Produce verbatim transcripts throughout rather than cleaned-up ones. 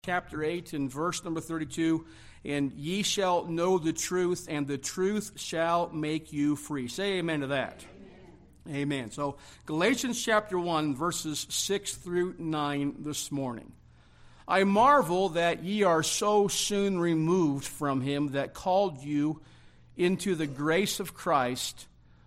Chapter eight and verse number thirty-two, and ye shall know the truth, and the truth shall make you free. Say amen to that. Amen. Amen. So Galatians chapter one, verses six through nine this morning. I marvel that ye are so soon removed from him that called you into the grace of Christ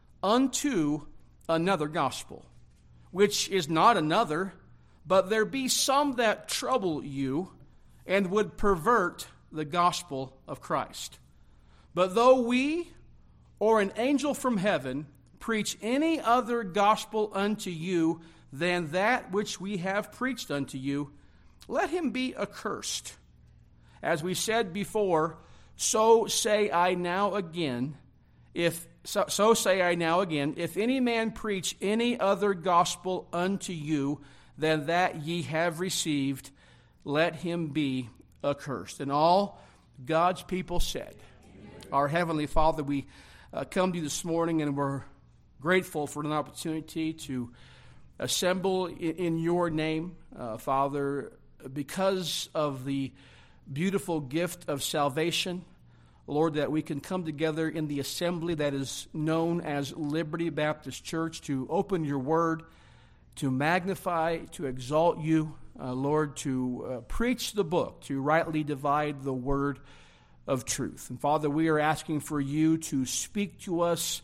unto another gospel, which is not another, but there be some that trouble you, and would pervert the gospel of Christ. But though we or an angel from heaven preach any other gospel unto you than that which we have preached unto you, let him be accursed. As we said before, so say I now again, if so, so say I now again, if any man preach any other gospel unto you than that ye have received, let him be accursed. And all God's people said. Amen. Our Heavenly Father, we uh, come to you this morning, and we're grateful for an opportunity to assemble in, in your name, uh, Father, because of the beautiful gift of salvation, Lord, that we can come together in the assembly that is known as Liberty Baptist Church to open your word, to magnify, to exalt you, uh, Lord, to uh, preach the book, to rightly divide the word of truth. And Father, we are asking for you to speak to us,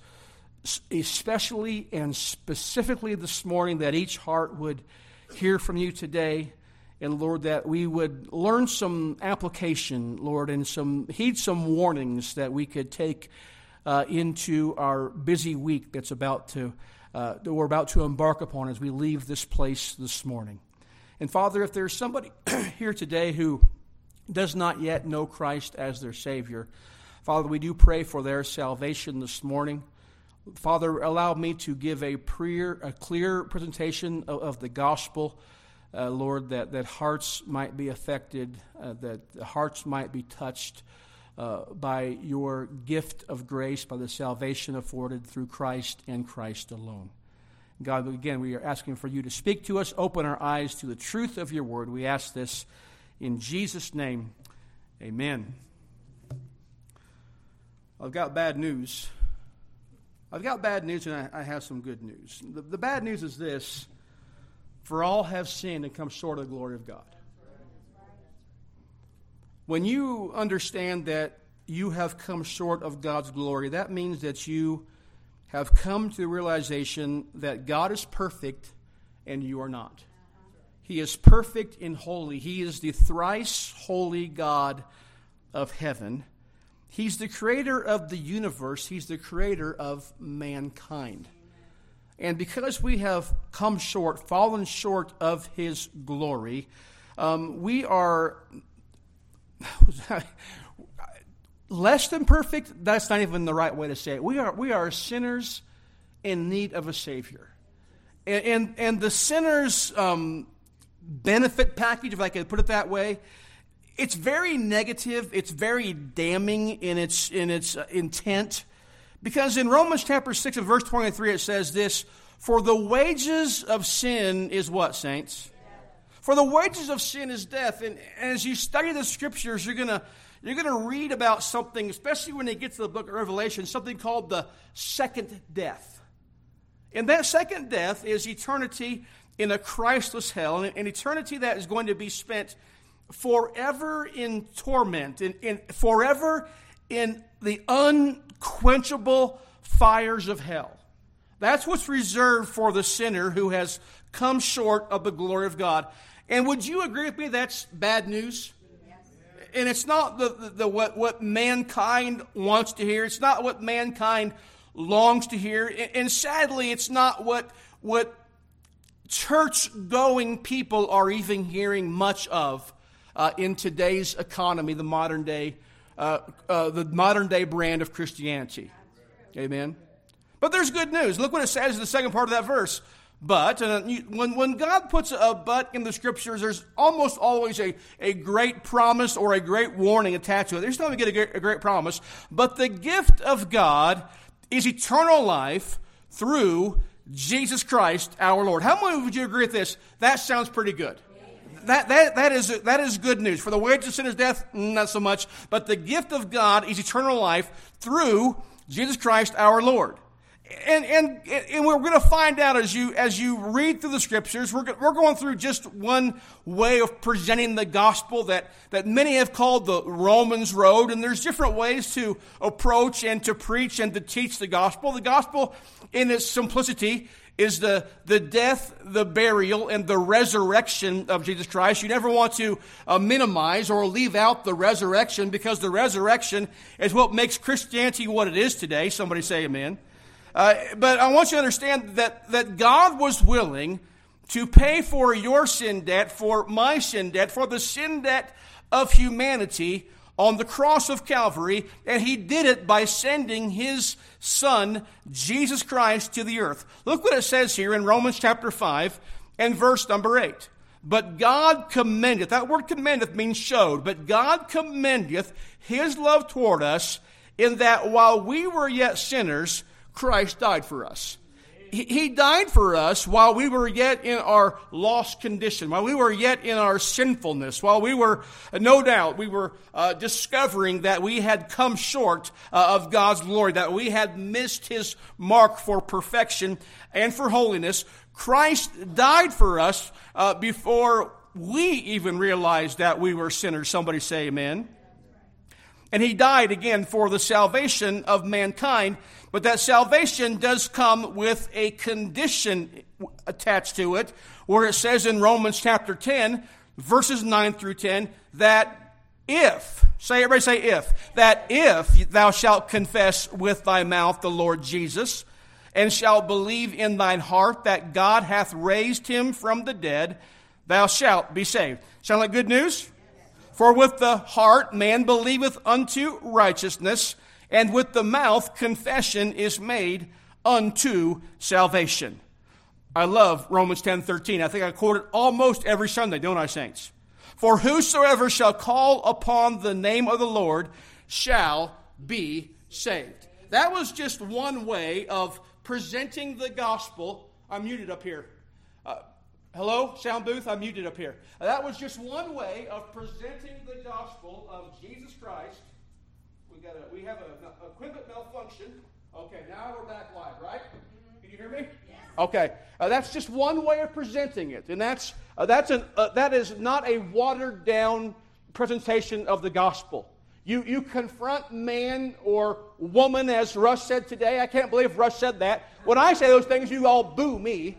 especially and specifically this morning, that each heart would hear from you today. And Lord, that we would learn some application, Lord, and some heed some warnings that we could take uh, into our busy week that's about to Uh, that we're about to embark upon as we leave this place this morning. And Father, if there's somebody here today who does not yet know Christ as their Savior, Father, we do pray for their salvation this morning. Father, allow me to give a, pre- a clear presentation of, of the gospel, uh, Lord, that, that hearts might be affected, uh, that hearts might be touched Uh, by your gift of grace, by the salvation afforded through Christ and Christ alone. God, again, we are asking for you to speak to us, open our eyes to the truth of your word. We ask this in Jesus' name. Amen. I've got bad news. I've got bad news, and I, I have some good news. The, the bad news is this: for all have sinned and come short of the glory of God. When you understand that you have come short of God's glory, that means that you have come to the realization that God is perfect and you are not. He is perfect and holy. He is the thrice holy God of heaven. He's the creator of the universe. He's the creator of mankind. And because we have come short, fallen short of his glory, um, we are less than perfect. That's not even the right way to say it. We are we are sinners in need of a Savior, and and, and the sinner's um, benefit package, if I could put it that way, it's very negative. It's very damning in its in its uh, intent, because in Romans chapter six and verse twenty-three it says this: "For the wages of sin is what, saints? For the wages of sin is death." And as you study the scriptures, you're gonna you're gonna read about something, especially when they get to the book of Revelation, something called the second death. And that second death is eternity in a Christless hell, an eternity that is going to be spent forever in torment, in, in forever in the unquenchable fires of hell. That's what's reserved for the sinner who has come short of the glory of God. And would you agree with me that's bad news? Yes. And it's not the, the, the what, what mankind wants to hear. It's not what mankind longs to hear. And, and sadly, it's not what, what church-going people are even hearing much of uh, in today's economy, the modern day, uh, uh, the modern day brand of Christianity. Amen. But there's good news. Look what it says in the second part of that verse. But, and you, when, when God puts a but in the scriptures, there's almost always a, a great promise or a great warning attached to it. There's not going to get a great, a great promise. But the gift of God is eternal life through Jesus Christ our Lord. How many would you agree with this? That sounds pretty good. that, that, that, is, that is good news. For the wages of sin is death, not so much. But the gift of God is eternal life through Jesus Christ our Lord. And, and, and we're going to find out as you, as you read through the Scriptures, we're, we're going through just one way of presenting the gospel that, that many have called the Romans road. And there's different ways to approach and to preach and to teach the gospel. The gospel in its simplicity is the, the death, the burial, and the resurrection of Jesus Christ. You never want to uh, minimize or leave out the resurrection, because the resurrection is what makes Christianity what it is today. Somebody say amen. Uh, but I want you to understand that, that God was willing to pay for your sin debt, for my sin debt, for the sin debt of humanity on the cross of Calvary, and He did it by sending His Son, Jesus Christ, to the earth. Look what it says here in Romans chapter five and verse number eight. But God commendeth, that word commendeth means showed, but God commendeth His love toward us, in that while we were yet sinners, Christ died for us. He died for us while we were yet in our lost condition, while we were yet in our sinfulness, while we were, no doubt, we were uh, discovering that we had come short uh, of God's glory, that we had missed His mark for perfection and for holiness. Christ died for us uh, before we even realized that we were sinners. Somebody say amen. And He died again for the salvation of mankind. But that salvation does come with a condition attached to it, where it says in Romans chapter ten, verses nine through ten, that if, say everybody say if, that if thou shalt confess with thy mouth the Lord Jesus, and shalt believe in thine heart that God hath raised Him from the dead, thou shalt be saved. Sound like good news? For with the heart man believeth unto righteousness, and with the mouth confession is made unto salvation. I love Romans ten thirteen. I think I quote it almost every Sunday, don't I, saints? For whosoever shall call upon the name of the Lord shall be saved. That was just one way of presenting the gospel. I'm muted up here. Uh, hello, sound booth? I'm muted up here. Uh, that was just one way of presenting the gospel of Jesus Christ. We got a, we have a, a equipment malfunction. Okay, now we're back live, right? Can you hear me? Yes. Okay, uh, that's just one way of presenting it, and that's uh, that's an uh, that is not a watered down presentation of the gospel. You you confront man or woman, as Russ said today. I can't believe Russ said that. When I say those things, you all boo me.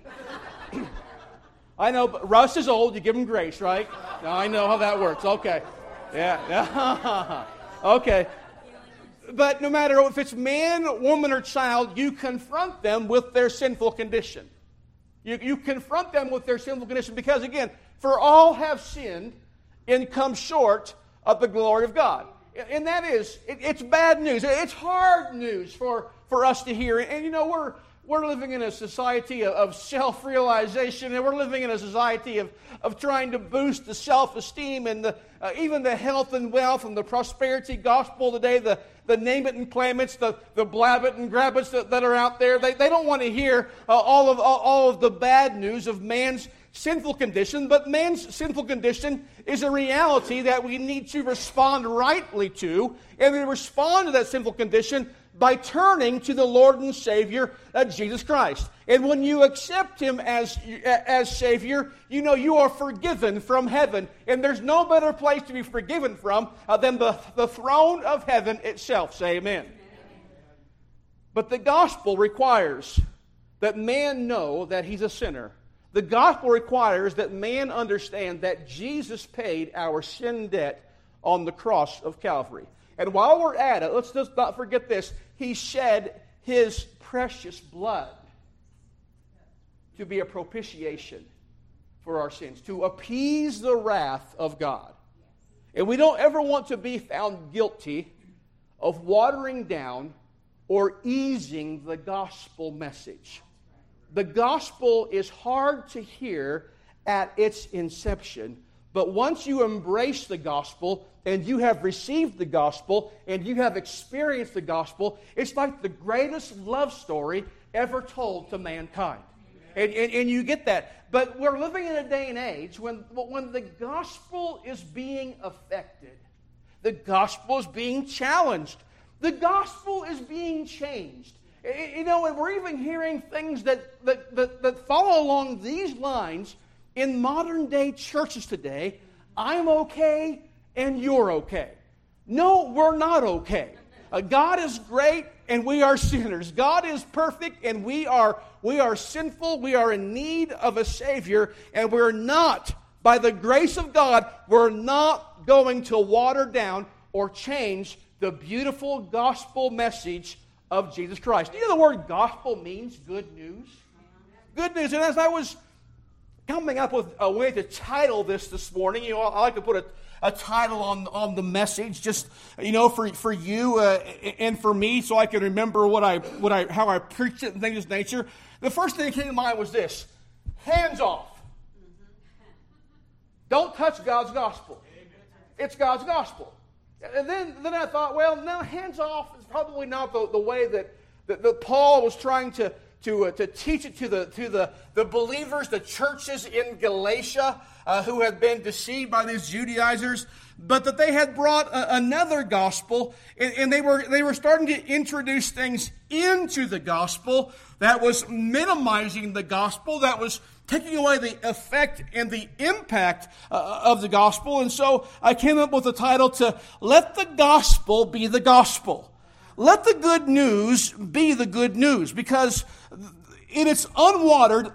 I know, but Russ is old. You give him grace, right? Now I know how that works. Okay, yeah, okay. But no matter if it's man, woman, or child, you confront them with their sinful condition. You, you confront them with their sinful condition because, again, for all have sinned and come short of the glory of God. And that is, it, it's bad news. It's hard news for, for us to hear. And, you know, we're we're living in a society of, of self-realization, and we're living in a society of, of trying to boost the self-esteem and the, uh, even the health and wealth and the prosperity gospel today, the, the name it and claim it's, the, the blab it and grab it that, that are out there. They, they don't want to hear uh, all, of, all, all of the bad news of man's sinful condition, but man's sinful condition is a reality that we need to respond rightly to, and we respond to that sinful condition by turning to the Lord and Savior, uh, Jesus Christ. And when you accept Him as, as Savior, you know you are forgiven from heaven. And there's no better place to be forgiven from uh, than the, the throne of heaven itself. Say amen. Amen. But the gospel requires that man know that he's a sinner. The gospel requires that man understand that Jesus paid our sin debt on the cross of Calvary. And while we're at it, let's just not forget this. He shed His precious blood to be a propitiation for our sins, to appease the wrath of God. And we don't ever want to be found guilty of watering down or easing the gospel message. The gospel is hard to hear at its inception, but once you embrace the gospel and you have received the gospel and you have experienced the gospel, it's like the greatest love story ever told to mankind. And, and, and you get that. But we're living in a day and age when, when the gospel is being affected. The gospel is being challenged. The gospel is being changed. You know, and we're even hearing things that, that, that, that follow along these lines in modern day churches today. I'm okay and you're okay. No, we're not okay. Uh, God is great and we are sinners. God is perfect and we are, we are sinful. We are in need of a Savior, and we're not, by the grace of God, we're not going to water down or change the beautiful gospel message of Jesus Christ. You know the word gospel means good news? Good news. And as I was coming up with a way to title this this morning, you know, I like to put a, a title on, on the message, just, you know, for, for you uh, and for me, so I can remember what I, what I, how I preached it and things of this nature. The first thing that came to mind was this: hands off. Don't touch God's gospel. It's God's gospel. And then, then I thought, well, no, hands off is probably not the, the way that, that, that Paul was trying to, to, uh, to teach it to the to the, the believers, the churches in Galatia uh, who had been deceived by these Judaizers, but that they had brought a, another gospel, and, and they were they were starting to introduce things into the gospel that was minimizing the gospel, that was taking away the effect and the impact uh, of the gospel. And so I came up with the title to Let the Gospel Be the Gospel. Let the good news be the good news, because in its unwatered,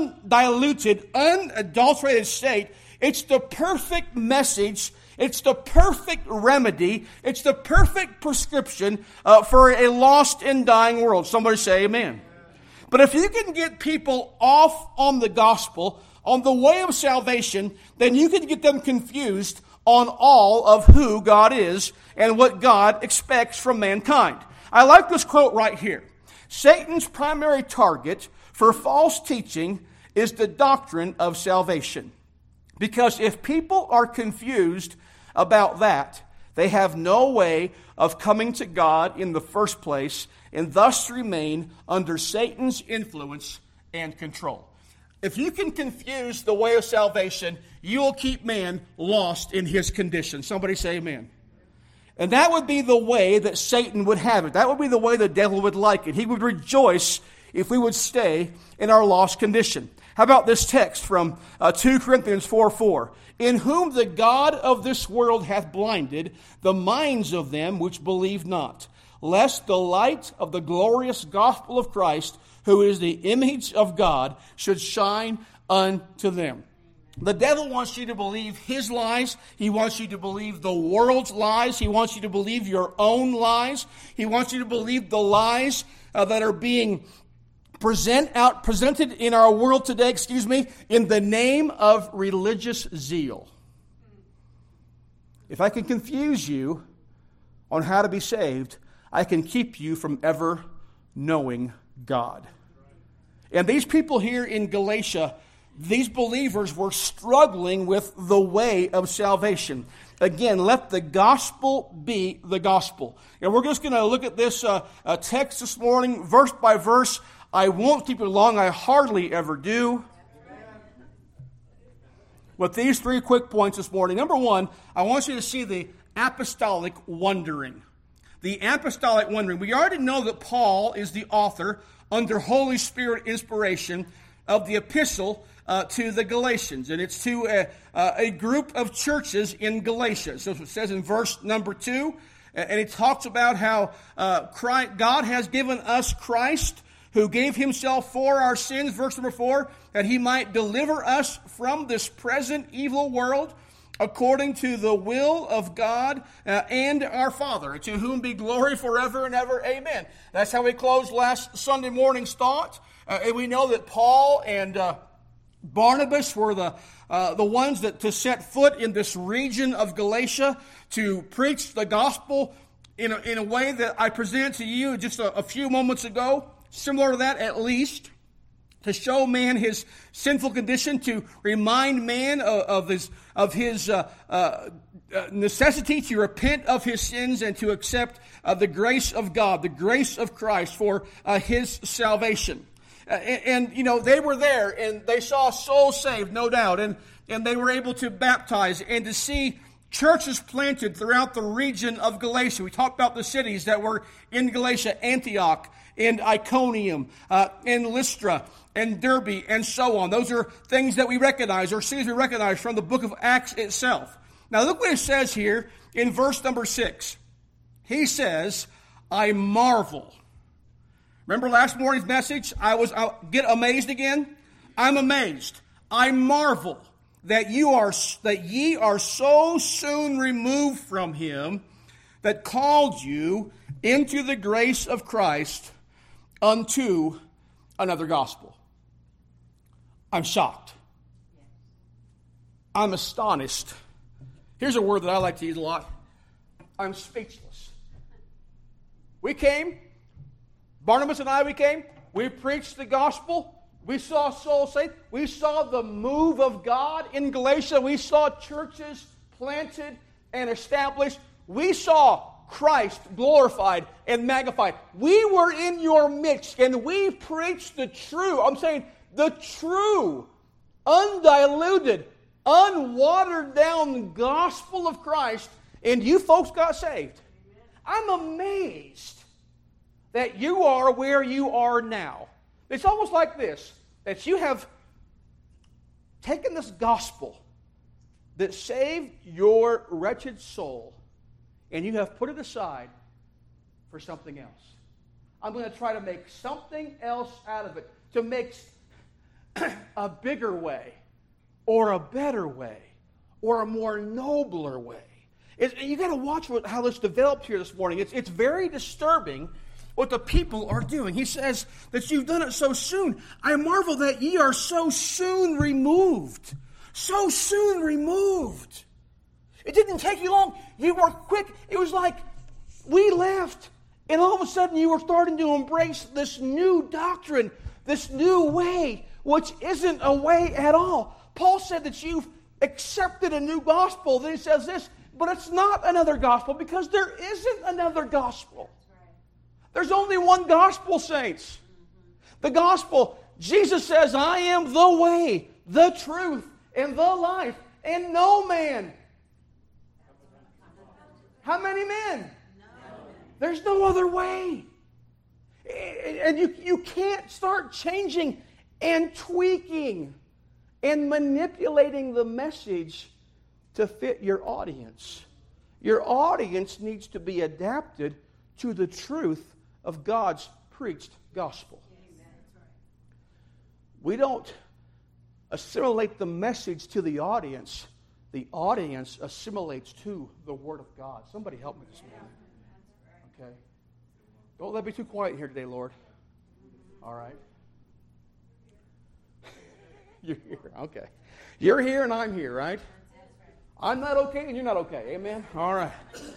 undiluted, unadulterated state, it's the perfect message, it's the perfect remedy, it's the perfect prescription uh, for a lost and dying world. Somebody say amen. But if you can get people off on the gospel, on the way of salvation, then you can get them confused on all of who God is and what God expects from mankind. I like this quote right here. Satan's primary target for false teaching is the doctrine of salvation. Because if people are confused about that, they have no way of coming to God in the first place, and thus remain under Satan's influence and control. If you can confuse the way of salvation, you will keep man lost in his condition. Somebody say amen. And that would be the way that Satan would have it. That would be the way the devil would like it. He would rejoice if we would stay in our lost condition. How about this text from uh, Second Corinthians four four? In whom the God of this world hath blinded the minds of them which believe not, lest the light of the glorious gospel of Christ, who is the image of God, should shine unto them. The devil wants you to believe his lies. He wants you to believe the world's lies. He wants you to believe your own lies. He wants you to believe the lies uh, that are being present out presented in our world today, excuse me, in the name of religious zeal. If I can confuse you on how to be saved, I can keep you from ever knowing God. And these people here in Galatia, these believers were struggling with the way of salvation. Again, let the gospel be the gospel. And we're just going to look at this uh, uh, text this morning, verse by verse. I won't keep it long. I hardly ever do. With these three quick points this morning. Number one, I want you to see the apostolic wondering. The apostolic wondering. We already know that Paul is the author, under Holy Spirit inspiration, of the epistle uh, to the Galatians. And it's to a, uh, a group of churches in Galatia. So it says in verse number two, and it talks about how uh, Christ, God has given us Christ, who gave himself for our sins, verse number four, that he might deliver us from this present evil world, according to the will of God uh, and our Father, to whom be glory forever and ever. Amen. That's how we closed last Sunday morning's thought. Uh, and we know that Paul and uh, Barnabas were the uh, the ones that to set foot in this region of Galatia to preach the gospel in a, in a way that I presented to you just a, a few moments ago. Similar to that, at least, to show man his sinful condition, to remind man of, of his of his uh, uh, necessity to repent of his sins and to accept uh, the grace of God, the grace of Christ for uh, his salvation. Uh, and, and, you know, they were there, and they saw souls saved, no doubt. And, and they were able to baptize and to see churches planted throughout the region of Galatia. We talked about the cities that were in Galatia: Antioch and Iconium uh, and Lystra and Derbe and so on. Those are things that we recognize, or cities we recognize from the book of Acts itself. Now look what it says here in verse number six. He says, I marvel. Remember last morning's message? I was, I get amazed again? I'm amazed. I marvel that you are, that ye are so soon removed from him that called you into the grace of Christ unto another gospel. I'm shocked. I'm astonished. Here's a word that I like to use a lot. I'm speechless. We came, Barnabas and I, we came, we preached the gospel, we saw souls saved, we saw the move of God in Galatia, we saw churches planted and established, we saw Christ glorified and magnified. We were in your midst and we preached the true, I'm saying the true, undiluted, unwatered down gospel of Christ, and you folks got saved. I'm amazed that you are where you are now. It's almost like this, that you have taken this gospel that saved your wretched soul, and you have put it aside for something else. I'm going to try to make something else out of it, to make a bigger way, or a better way, or a more nobler way. It's, you got to watch what, how this developed here this morning. It's, it's very disturbing what the people are doing. He says that you've done it so soon. I marvel that ye are so soon removed. So soon removed. It didn't take you long. You were quick. It was like we left, and all of a sudden you were starting to embrace this new doctrine, this new way, which isn't a way at all. Paul said that you've accepted a new gospel. Then he says this, but it's not another gospel because there isn't another gospel. There's only one gospel, saints. The gospel, Jesus says, I am the way, the truth, and the life, and no man. How many men? There's no other way. And you, you can't start changing and tweaking and manipulating the message to fit your audience. Your audience needs to be adapted to the truth of God's preached gospel. We don't assimilate the message to the audience. The audience assimilates to the Word of God. Somebody help me this morning. Okay. Don't let me be too quiet here today, Lord. All right. You're here. Okay. You're here and I'm here, right? I'm not okay and you're not okay. Amen? All right.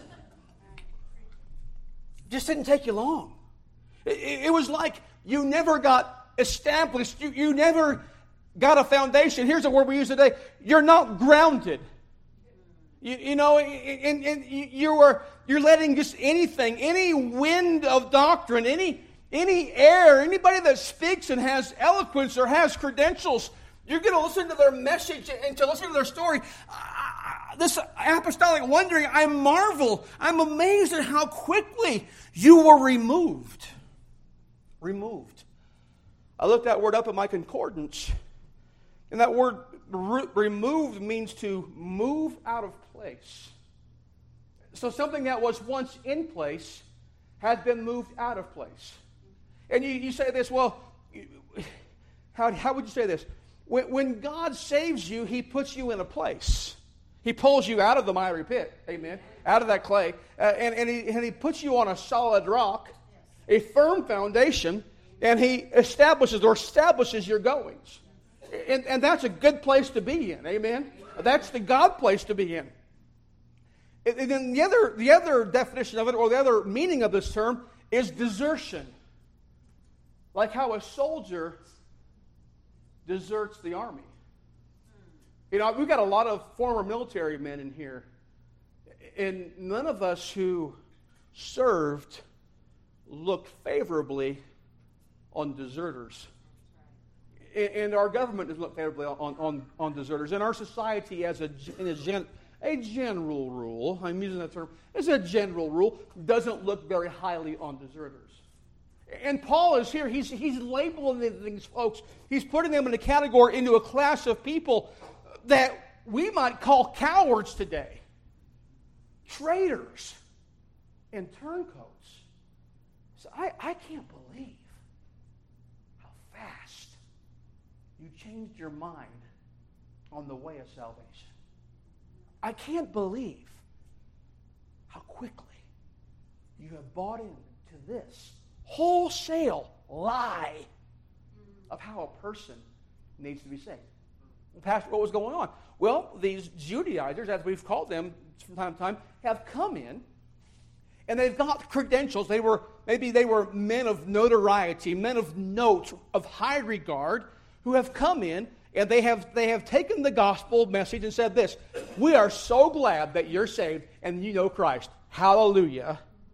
Just didn't take you long. It, it was like you never got established. You, you never got a foundation. Here's a word we use today. You're not grounded. You, you know, and, and you were, you're letting just anything, any wind of doctrine, any, any air, anybody that speaks and has eloquence or has credentials, you're going to listen to their message and to listen to their story. Uh, this apostolic wondering, I marvel, I'm amazed at how quickly you were removed. Removed. I looked that word up in my concordance, and that word re- removed means to move out of place. So something that was once in place has been moved out of place. And you, you say this, well, how, how would you say this? When, when God saves you, He puts you in a place. He pulls you out of the miry pit, amen, out of that clay, uh, and, and, he, and He puts you on a solid rock, a firm foundation, and He establishes or establishes your goings. And, and that's a good place to be in, amen? That's the God place to be in. And then the other, the other definition of it, or the other meaning of this term, is desertion. Like how a soldier deserts the army. You know, we've got a lot of former military men in here, and none of us who served looked favorably on deserters. and our government doesn't look favorably on, on, on deserters. And our society, as a, in a, gen, a general rule, I'm using that term, as a general rule, doesn't look very highly on deserters. And Paul is here, he's, he's labeling these folks, he's putting them in a category, into a class of people that we might call cowards today. Traitors and turncoats. So I, I can't believe how fast you changed your mind on the way of salvation. I can't believe how quickly you have bought into this wholesale lie of how a person needs to be saved. Well, Pastor, what was going on? Well, these Judaizers, as we've called them from time to time, have come in, and they've got credentials. They were maybe they were men of notoriety, men of note, of high regard, who have come in, and they have they have taken the gospel message and said this: we are so glad that you're saved and you know Christ. Hallelujah.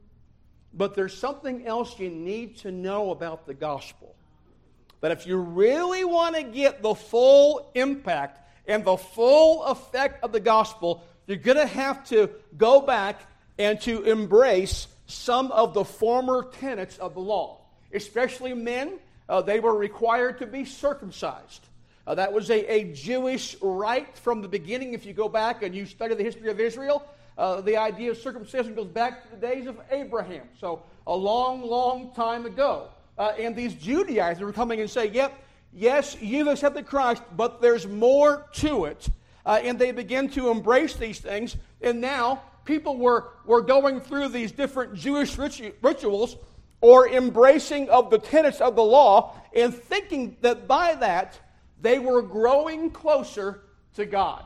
But there's something else you need to know about the gospel. That if you really want to get the full impact and the full effect of the gospel, you're going to have to go back and to embrace some of the former tenets of the law. Especially men, uh, they were required to be circumcised. Uh, that was a, a Jewish rite from the beginning. If you go back and you study the history of Israel, uh, the idea of circumcision goes back to the days of Abraham. So a long, long time ago. Uh, and these Judaizers were coming and saying, yep, yes, you've accepted Christ, but there's more to it. Uh, and they began to embrace these things. And now people were, were going through these different Jewish ritu- rituals or embracing of the tenets of the law and thinking that by that they were growing closer to God.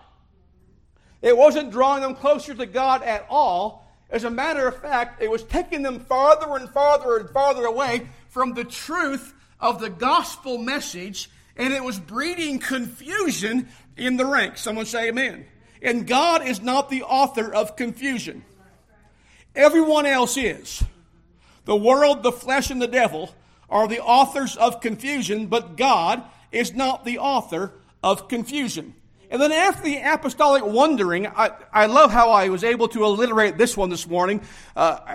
It wasn't drawing them closer to God at all. As a matter of fact, it was taking them farther and farther and farther away from the truth of the gospel message, and it was breeding confusion in the ranks. Someone say amen. And God is not the author of confusion. Everyone else is. The world, the flesh, and the devil are the authors of confusion, but God is not the author of confusion. And then after the apostolic wandering, I, I love how I was able to alliterate this one this morning. Uh, I,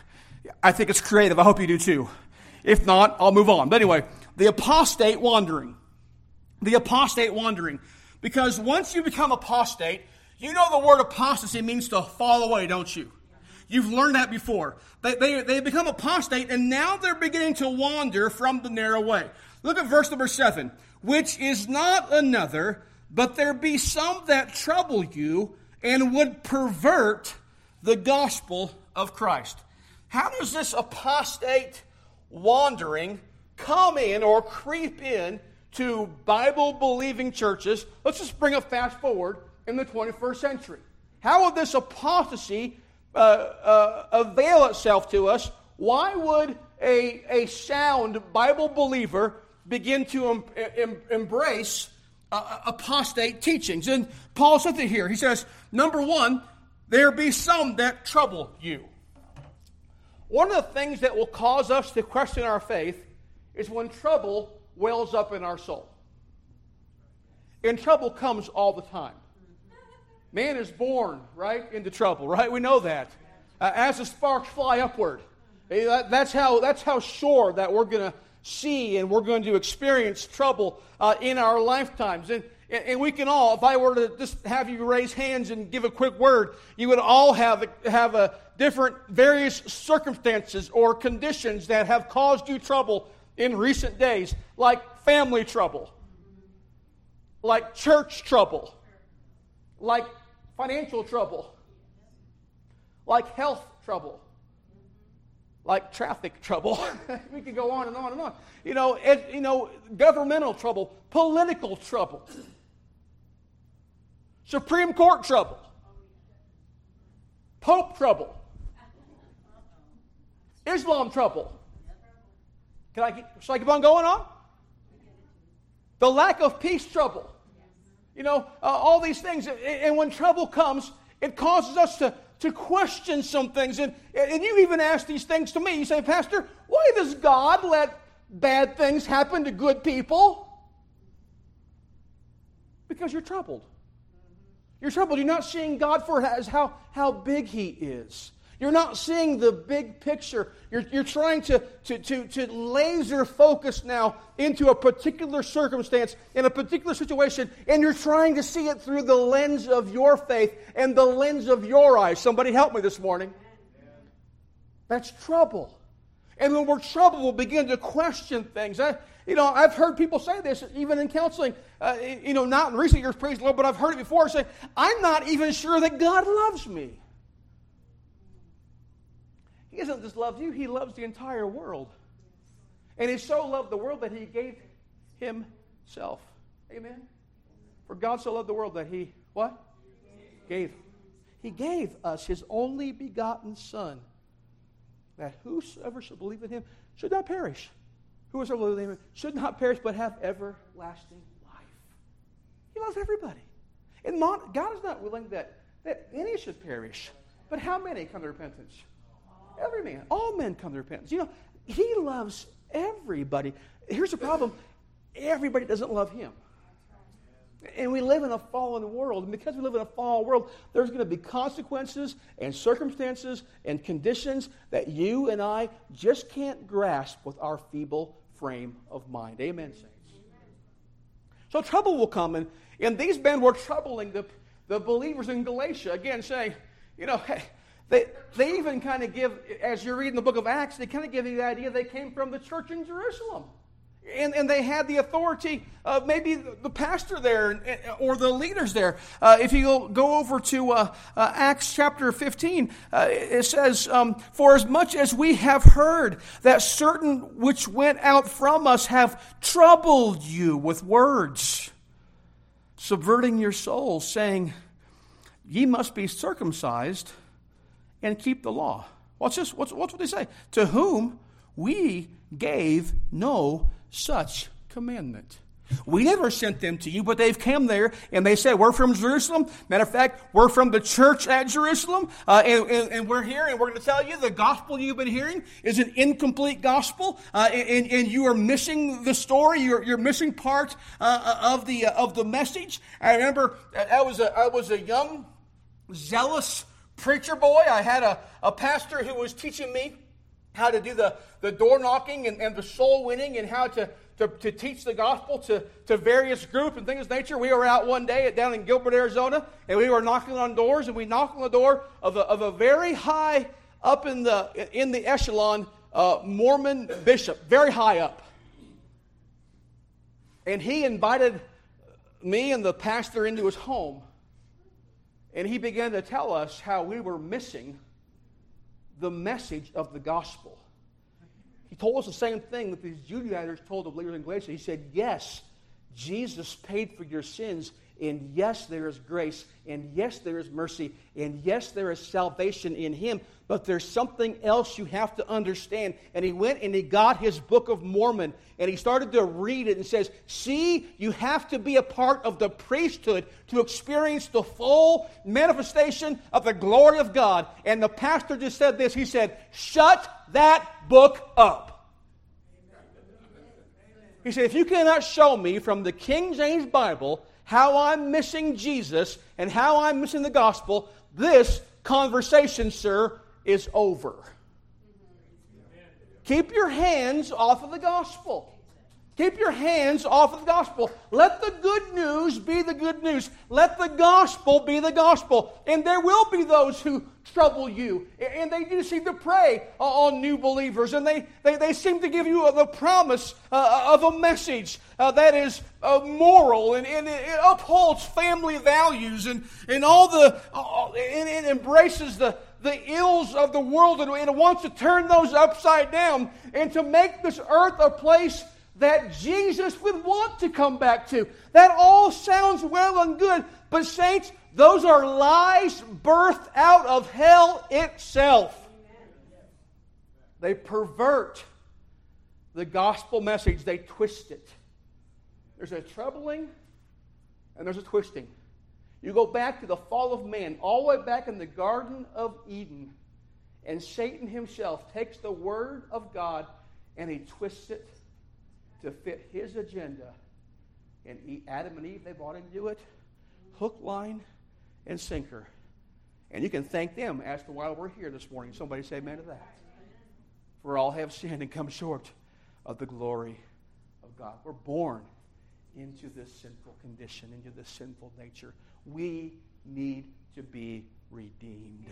I think it's creative. I hope you do too. If not, I'll move on. But anyway, the apostate wandering. The apostate wandering. Because once you become apostate, you know the word apostasy means to fall away, don't you? You've learned that before. They, they, they become apostate, and now they're beginning to wander from the narrow way. Look at verse number seven. Which is not another, but there be some that trouble you and would pervert the gospel of Christ. How does this apostate wandering come in or creep in to Bible-believing churches? Let's just bring it fast forward in the twenty-first century. How would this apostasy uh, uh, avail itself to us? Why would a, a sound Bible believer begin to em, em, embrace uh, apostate teachings? And Paul said it here. He says, number one, there be some that trouble you. One of the things that will cause us to question our faith is when trouble wells up in our soul. And trouble comes all the time. Man is born, right, into trouble, right? We know that. Uh, as the sparks fly upward. That's how, that's how sure that we're going to see and we're going to experience trouble uh, in our lifetimes. And, and we can all, if I were to just have you raise hands and give a quick word, you would all have a, have a different various circumstances or conditions that have caused you trouble in recent days, like family trouble, like church trouble, like financial trouble, like health trouble, like traffic trouble. We could go on and on and on. You know, ed, you know, governmental trouble, political trouble, Supreme Court trouble, Pope trouble, Islam trouble. Can I keep, should I keep on going on? The lack of peace trouble. You know, uh, all these things. And when trouble comes, it causes us to, to question some things. And, and you even ask these things to me. You say, Pastor, why does God let bad things happen to good people? Because you're troubled. You're troubled. You're not seeing God for as how, how big He is. You're not seeing the big picture. You're, you're trying to, to, to, to laser focus now into a particular circumstance, in a particular situation, and you're trying to see it through the lens of your faith and the lens of your eyes. Somebody help me this morning. That's trouble. And when we're troubled, we'll begin to question things. I, you know, I've heard people say this, even in counseling, uh, you know, not in recent years, praise the Lord, but I've heard it before, say, I'm not even sure that God loves me. He doesn't just love you, He loves the entire world. And He so loved the world that He gave Himself. Amen? For God so loved the world that He, what? Gave. He gave us His only begotten Son, that whosoever should believe in Him should not perish. Whosoever believes in Him should not perish, but have everlasting life. He loves everybody. And God is not willing that, that any should perish. But how many come to repentance? Every man. All men come to repentance. You know, He loves everybody. Here's the problem. Everybody doesn't love Him. And we live in a fallen world. And because we live in a fallen world, there's going to be consequences and circumstances and conditions that you and I just can't grasp with our feeble frame of mind. Amen, saints. So trouble will come. And, and these men were troubling the, the believers in Galatia. Again, saying, you know, hey, They, they even kind of give, as you're reading the book of Acts, they kind of give you the idea they came from the church in Jerusalem. And, and they had the authority of maybe the, the pastor there or the leaders there. Uh, if you go over to uh, uh, Acts chapter fifteen, uh, it says, um, For as much as we have heard that certain which went out from us have troubled you with words, subverting your souls, saying, Ye must be circumcised and keep the law. What's this? What's, what's what they say? To whom we gave no such commandment. We never sent them to you, but they've come there and they said, we're from Jerusalem. Matter of fact, we're from the church at Jerusalem, uh, and, and, and we're here, and we're going to tell you the gospel you've been hearing is an incomplete gospel, uh, and, and you are missing the story. You're, you're missing part uh, of the uh, of the message. I remember I was a, I was a young, zealous preacher boy. I had a, a pastor who was teaching me how to do the, the door knocking and, and the soul winning, and how to, to, to teach the gospel to, to various groups and things of nature. We were out one day at, down in Gilbert, Arizona, and we were knocking on doors, and we knocked on the door of a, of a very high up in the in the echelon uh, Mormon bishop, very high up. And he invited me and the pastor into his home. And he began to tell us how we were missing the message of the gospel. He told us the same thing that these Judaizers told the believers in Galatia. He said, yes, Jesus paid for your sins, and yes, there is grace, and yes, there is mercy, and yes, there is salvation in Him, but there's something else you have to understand. And he went and he got his Book of Mormon, and he started to read it and says, see, you have to be a part of the priesthood to experience the full manifestation of the glory of God. And the pastor just said this, he said, shut that book up. He said, if you cannot show me from the King James Bible how I'm missing Jesus and how I'm missing the gospel, this conversation, sir, is over. Keep your hands off of the gospel. Keep your hands off of the gospel. Let the good news be the good news. Let the gospel be the gospel. And there will be those who trouble you. And they do seem to prey on new believers. And they, they, they seem to give you the promise uh, of a message uh, that is uh, moral. And, and it upholds family values. And, and all the, uh, and it embraces the, the ills of the world. And it wants to turn those upside down. And to make this earth a place that Jesus would want to come back to. That all sounds well and good, but saints, those are lies birthed out of hell itself. They pervert the gospel message. They twist it. There's a troubling and there's a twisting. You go back to the fall of man, all the way back in the Garden of Eden, and Satan himself takes the word of God and he twists it to fit his agenda And Adam and Eve, they bought into it. Hook, line, and sinker. And you can thank them as to why we're here this morning. Somebody say amen to that. For all have sinned and come short of the glory of God. We're born into this sinful condition, into this sinful nature. We need to be redeemed.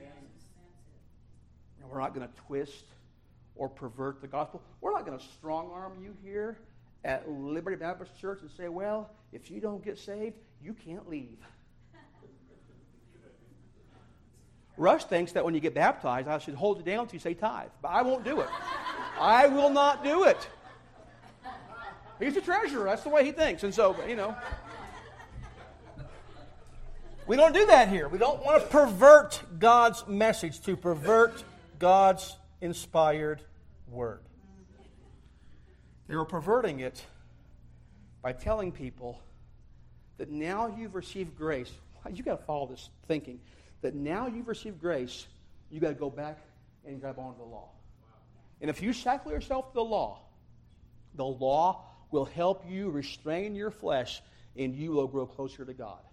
And we're not going to twist or pervert the gospel. We're not going to strong-arm you here at Liberty Baptist Church and say, well, if you don't get saved, you can't leave. Rush thinks that when you get baptized, I should hold you down until you say tithe. But I won't do it. I will not do it. He's the treasurer. That's the way he thinks. And so, you know, we don't do that here. We don't want to pervert God's message, to pervert God's inspired word. They were perverting it by telling people that now you've received grace. You've got to follow this thinking. That now you've received grace, you've got to go back and grab onto the law. And if you shackle yourself to the law, the law will help you restrain your flesh, and you will grow closer to God.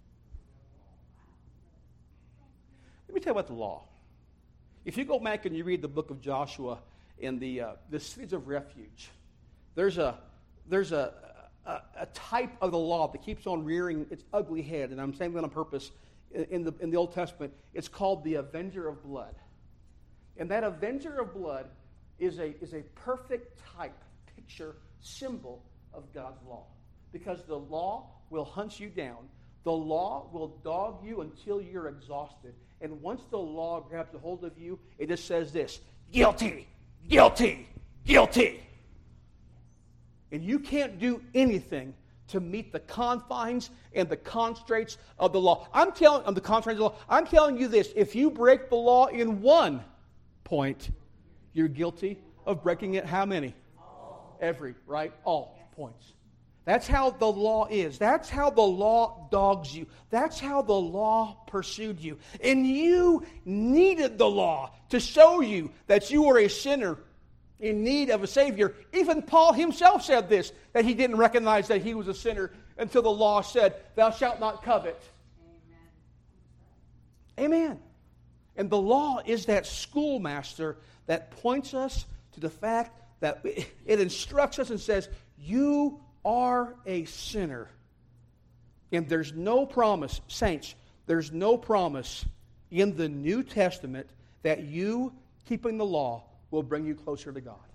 Let me tell you about the law. If you go back and you read the book of Joshua in the uh, the cities of refuge, there's a there's a, a a type of the law that keeps on rearing its ugly head, and I'm saying that on purpose. In the in the Old Testament, it's called the Avenger of Blood, and that Avenger of Blood is a is a perfect type, picture, symbol of God's law, because the law will hunt you down. The law will dog you until you're exhausted. And once the law grabs a hold of you, it just says this: guilty, guilty, guilty. And you can't do anything to meet the confines and the constraints of the law. I'm telling of the constraints of the law. I'm telling you this: if you break the law in one point, you're guilty of breaking it. How many? All. Every, right? All points. That's how the law is. That's how the law dogs you. That's how the law pursued you. And you needed the law to show you that you were a sinner in need of a Savior. Even Paul himself said this, that he didn't recognize that he was a sinner until the law said, thou shalt not covet. Amen. Amen. And the law is that schoolmaster that points us to the fact that it instructs us and says, you are a sinner. And there's no promise, saints, there's no promise in the New Testament that you keeping the law will bring you closer to God.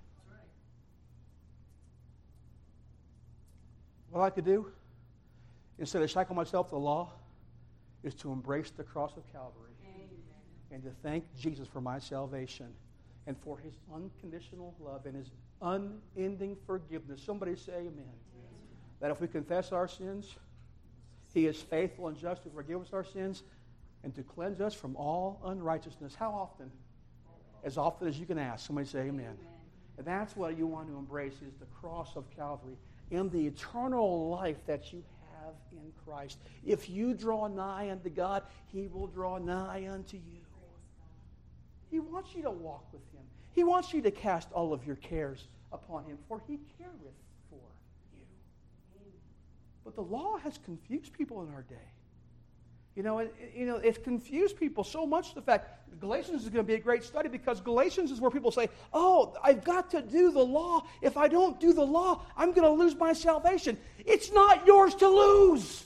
What I could do, instead of shackling myself to the law, is to embrace the cross of Calvary. Amen. And to thank Jesus for my salvation and for His unconditional love and His unending forgiveness. Somebody say amen. Amen. That if we confess our sins, He is faithful and just to forgive us our sins and to cleanse us from all unrighteousness. How often? As often as you can ask. Somebody say amen. Amen. And that's what you want to embrace, is the cross of Calvary and the eternal life that you have in Christ. If you draw nigh unto God, He will draw nigh unto you. He wants you to walk with Him. He wants you to cast all of your cares upon Him, for He careth for you. But the law has confused people in our day. You know, it, you know, it's confused people so much. The fact Galatians is going to be a great study, because Galatians is where people say, oh, I've got to do the law. If I don't do the law, I'm going to lose my salvation. It's not yours to lose.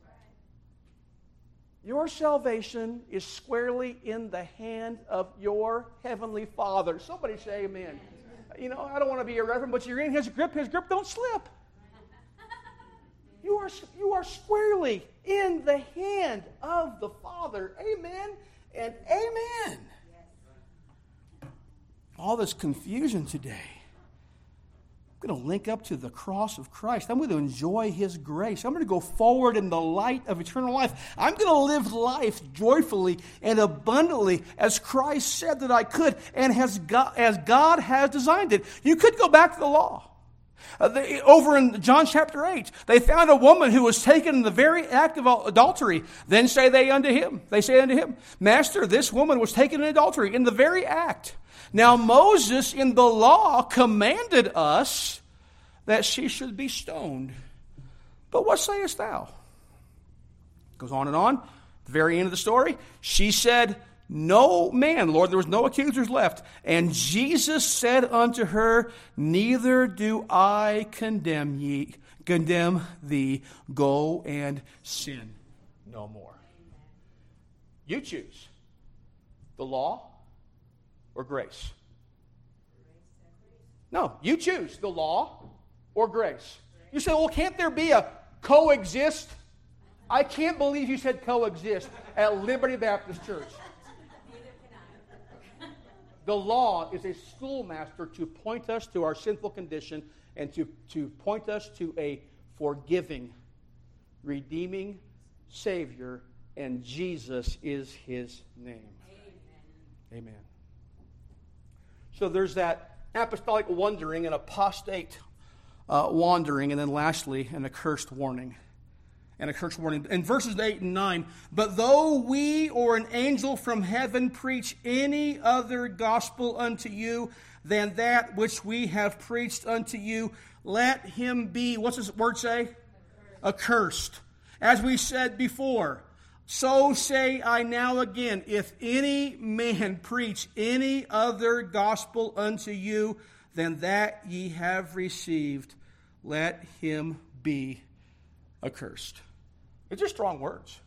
Your salvation is squarely in the hand of your Heavenly Father. Somebody say amen. You know, I don't want to be irreverent, but you're in His grip. His grip don't slip. You are, you are squarely in the hand of the Father. Amen and amen. All this confusion today, I'm going to link up to the cross of Christ. I'm going to enjoy His grace. I'm going to go forward in the light of eternal life. I'm going to live life joyfully and abundantly as Christ said that I could, and as God, as God has designed it. You could go back to the law. Uh, they, over in John chapter eight, they found a woman who was taken in the very act of adultery. Then say they unto him, they say unto him, Master, this woman was taken in adultery in the very act. Now Moses in the law commanded us that she should be stoned. But what sayest thou? Goes on and on. At the very end of the story, she said, No man, Lord, there was no accusers left. And Jesus said unto her, Neither do I condemn ye, condemn thee. Go and sin no more. You choose the law or grace. No, you choose the law or grace. You say, well, can't there be a coexist? I can't believe you said coexist at Liberty Baptist Church. The law is a schoolmaster to point us to our sinful condition and to, to point us to a forgiving, redeeming Savior, and Jesus is his name. Amen. Amen. So there's that apostolic wandering and apostate uh, wandering, and then lastly, an accursed warning. And a cursed warning. In verses eight and nine, but though we or an angel from heaven preach any other gospel unto you than that which we have preached unto you, let him be, what's this word say? Accursed. As we said before, so say I now again, if any man preach any other gospel unto you than that ye have received, let him be accursed. It's just strong words.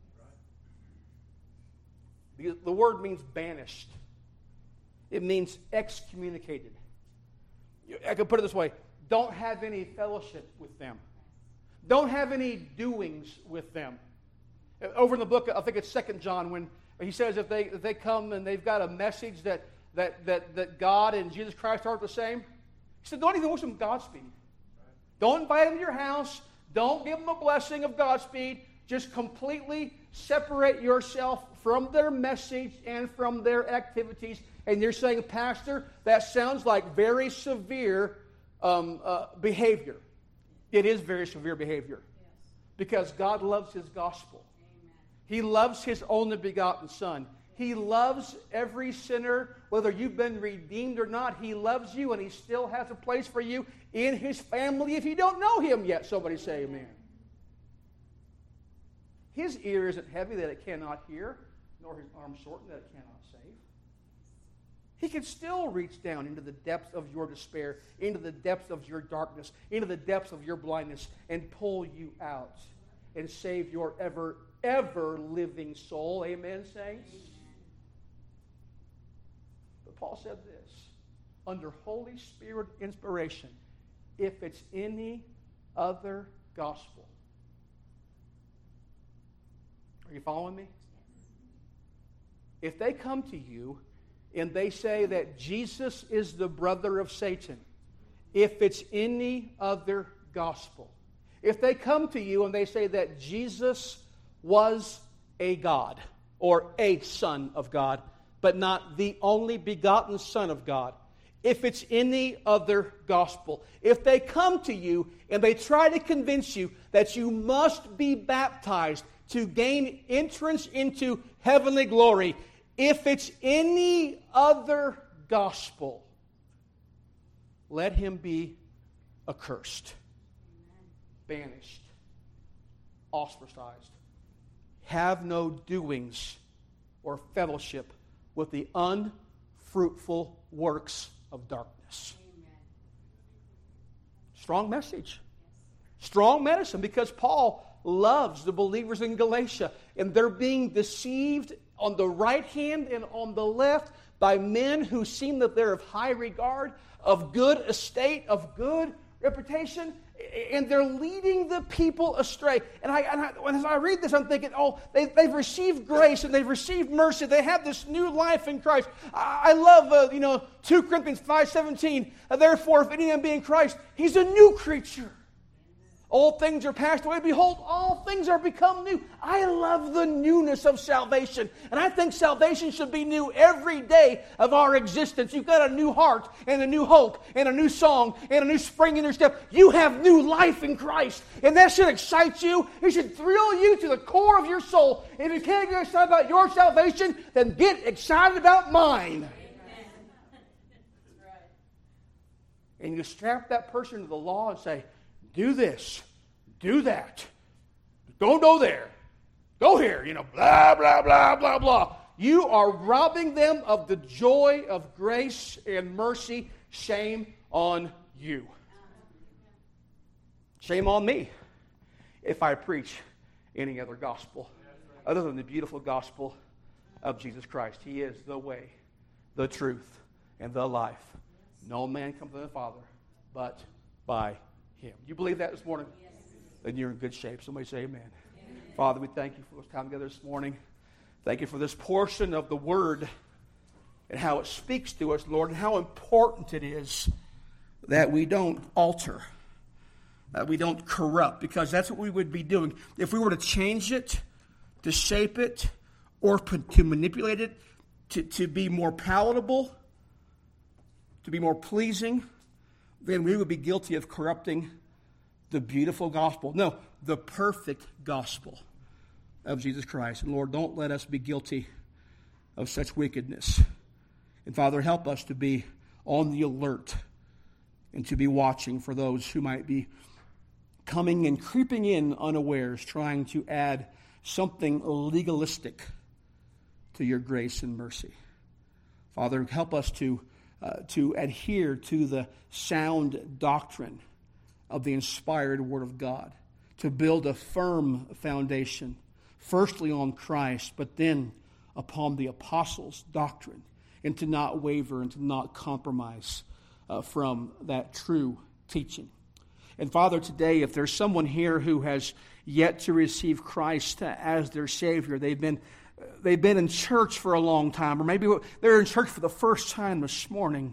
The, the word means banished. It means excommunicated. I could put it this way. Don't have any fellowship with them. Don't have any doings with them. Over in the book, I think it's Second John, when he says if they if they come and they've got a message that that that, that God and Jesus Christ aren't the same, he said, don't even wish them Godspeed. Don't invite them to your house. Don't give them a blessing of Godspeed. Just completely separate yourself from their message and from their activities. And you're saying, Pastor, that sounds like very severe um, uh, behavior. It is very severe behavior. Yes. Because God loves his gospel. Amen. He loves his only begotten Son. He loves every sinner, whether you've been redeemed or not. He loves you, and he still has a place for you in his family if you don't know him yet. Somebody say amen. His ear isn't heavy that it cannot hear, nor his arm shortened that it cannot save. He can still reach down into the depths of your despair, into the depths of your darkness, into the depths of your blindness, and pull you out and save your ever, ever living soul. Amen, saints? Paul said this, under Holy Spirit inspiration, if it's any other gospel. Are you following me? If they come to you and they say that Jesus is the brother of Satan, if it's any other gospel, if they come to you and they say that Jesus was a God or a son of God, but not the only begotten Son of God, if it's any other gospel, if they come to you and they try to convince you that you must be baptized to gain entrance into heavenly glory, if it's any other gospel, let him be accursed, banished, ostracized, have no doings or fellowship with the unfruitful works of darkness. Amen. Strong message. Strong medicine, because Paul loves the believers in Galatia, and they're being deceived on the right hand and on the left by men who seem that they're of high regard, of good estate, of good reputation, and they're leading the people astray. And, I, and I, as I read this, I'm thinking, oh, they, they've received grace and they've received mercy. They have this new life in Christ. I, I love, uh, you know, two Corinthians five seventeen. Therefore, if any man be in Christ, he's a new creature. Old things are passed away. Behold, all things are become new. I love the newness of salvation. And I think salvation should be new every day of our existence. You've got a new heart and a new hope and a new song and a new spring in your step. You have new life in Christ. And that should excite you. It should thrill you to the core of your soul. If you can't get excited about your salvation, then get excited about mine. And you strap that person to the law and say, do this, do that. Don't go there. Go here, you know, blah, blah, blah, blah, blah. You are robbing them of the joy of grace and mercy. Shame on you. Shame on me if I preach any other gospel other than the beautiful gospel of Jesus Christ. He is the way, the truth, and the life. No man comes to the Father but by Him. You believe that this morning? Yes. Then you're in good shape. Somebody say amen. Amen. Father, we thank you for this time together this morning. Thank you for this portion of the Word and how it speaks to us, Lord, and how important it is that we don't alter, that we don't corrupt, because that's what we would be doing. If we were to change it, to shape it, or to manipulate it, to, to be more palatable, to be more pleasing, then we would be guilty of corrupting the beautiful gospel. No, the perfect gospel of Jesus Christ. And Lord, don't let us be guilty of such wickedness. And Father, help us to be on the alert and to be watching for those who might be coming and creeping in unawares, trying to add something legalistic to your grace and mercy. Father, help us to uh, to adhere to the sound doctrine of the inspired Word of God, to build a firm foundation, firstly on Christ, but then upon the apostles' doctrine, and to not waver and to not compromise uh, from that true teaching. And Father, today, if there's someone here who has yet to receive Christ as their Savior, they've been they've been in church for a long time, or maybe they're in church for the first time this morning.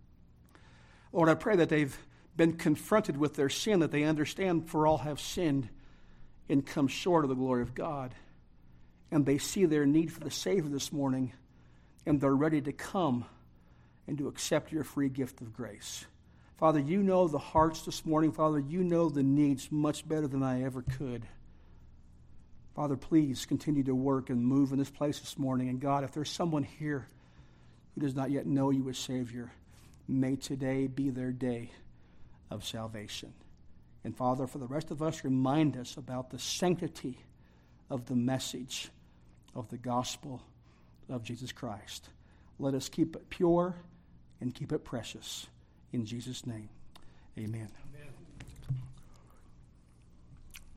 Lord, I pray that they've been confronted with their sin, that they understand for all have sinned and come short of the glory of God. And they see their need for the Savior this morning, and they're ready to come and to accept your free gift of grace. Father, you know the hearts this morning. Father, you know the needs much better than I ever could. Father, please continue to work and move in this place this morning. And God, if there's someone here who does not yet know you as Savior, may today be their day of salvation. And Father, for the rest of us, remind us about the sanctity of the message of the gospel of Jesus Christ. Let us keep it pure and keep it precious. In Jesus' name, amen.